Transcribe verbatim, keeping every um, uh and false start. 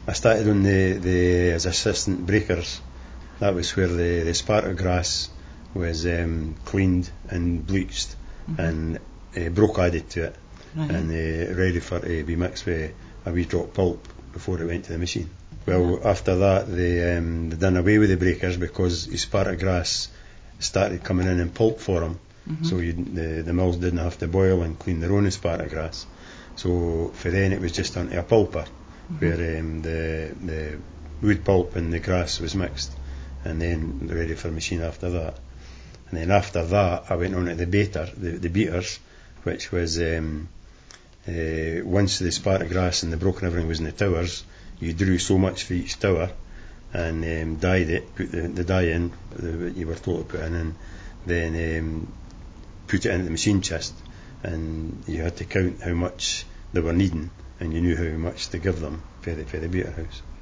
I started on the, the as assistant breakers. That was where the, the sparta grass was um, cleaned and bleached mm-hmm. and uh, broke added to it right. and uh, ready for to be mixed with a wee drop pulp before it went to the machine. Well, yeah. After that they, um, they done away with the breakers because the sparta grass started coming in in pulp form, mm-hmm. so you, the, the mills didn't have to boil and clean their own sparta grass. So for then it was just onto a pulper mm-hmm. where um, the, the wood pulp and the grass was mixed, and then ready for machine after that. And then after that I went on to the beater, the, the beaters, which was um, uh, once the sparta grass and the broken everything was in the towers, you drew so much for each tower and um, dyed it, put the, the dye in that you were told to put in, and then um, put it into the machine chest, and you had to count how much they were needing, and you knew how much to give them for the, for the beater house.